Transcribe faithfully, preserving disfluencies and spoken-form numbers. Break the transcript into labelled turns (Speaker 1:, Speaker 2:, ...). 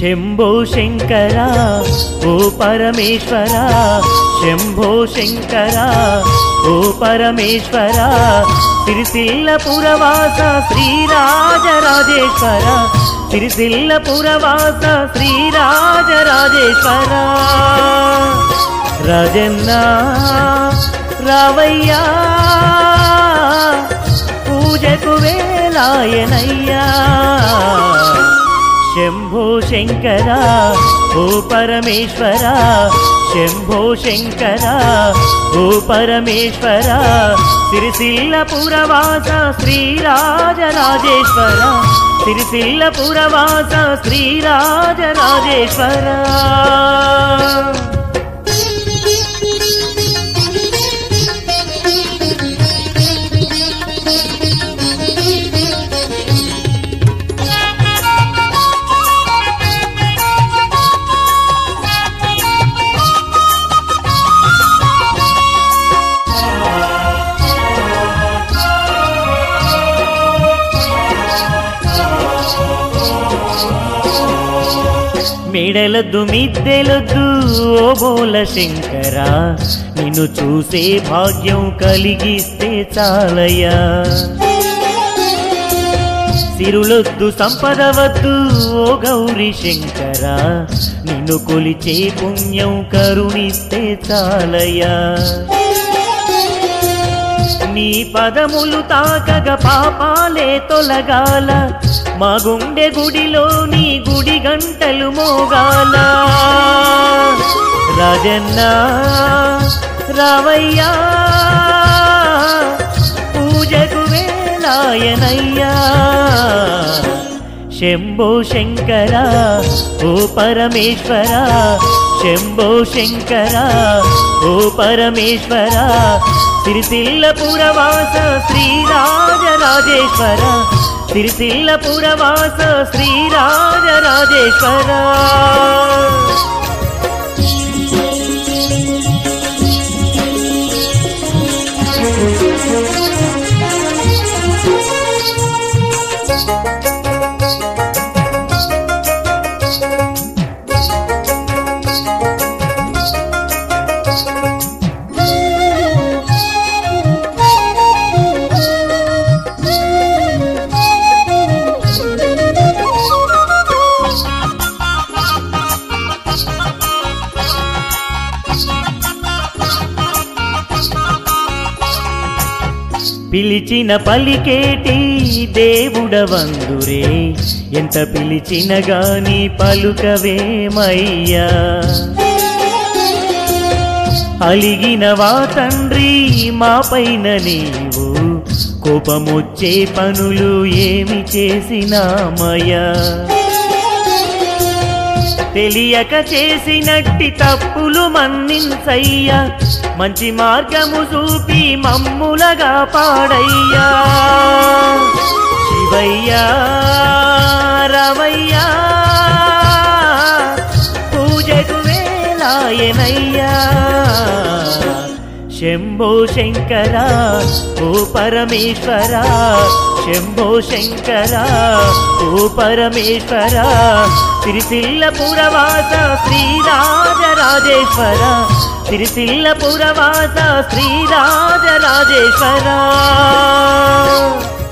Speaker 1: శంభో శంకర ఓ పరమేశ్వర, శంభో శంకర ఓ పరమేశ్వర, సిరిసిల్ల పురవాస శ్రీరాజరాజేశ్వర, సిరిసిల్ల పురవాస శ్రీరాజరాజేశ్వర. రాజన్న రావయ్యా పూజకు వేలాయనయ్యా. శంభో శంకర ఓ పరమేశ్వర, శంభో శంకర ఓ పరమేశ్వర, సిరిసిల్ల పురవాస శ్రీరాజరాజేశ్వర, సిరిసిల్ల పురవాస శ్రీరాజరాజేశ్వర. మెడలద్దు మిద్దెలొద్దు ఓ బోల శంకర, నిన్ను చూసే భాగ్యం కలిగిస్తే చాలయ్యా. సిరులొద్దు సంపద వద్దు ఓ గౌరీ శంకర, నిన్ను కొలిచే పుణ్యం కరుణిస్తే చాలయ్యా. నీ పదములు తాకగ పాపాలే తొలగాల, మా గుండె గుడిలో నీ గుడి గంటలు మోగాల. రాజన్న రావయ్యా పూజకు వేలాయనయ్యా. శంభో శంకర ఓ పరమేశ్వర, శంభో శంకర ఓ పరమేశ్వర, సిరిసిల్ల పురవాస శ్రీరాజరాజేశ్వర, సిరిసిల్ల పురవాస శ్రీరాజరాజేశ్వర. పిలిచిన పలికేటి దేవుడవందురే, ఎంత పిలిచిన గాని పలుకవేమయ్యా. అలిగిన వా తండ్రి మా పైన నీవు, కోపమొచ్చే పనులు ఏమి చేసినామయ్యా. తెలియక చేసినట్టి తప్పులు మన్నించయ్యా, మంచి మార్గము చూపి మమ్ములగా పాడయ్యా. శివయ్యా రావయ్యా పూజకు వేలాయనయ్యా. శంభో శంకర ఓ పరమేశ్వర, శంభో శంకర ఓ పరమేశ్వర, సిరిసిల్ల పురవాస శ్రీరాజరాజేశ్వర, సిరిసిల్ల పురవాస శ్రీరాజరాజేశ్వర.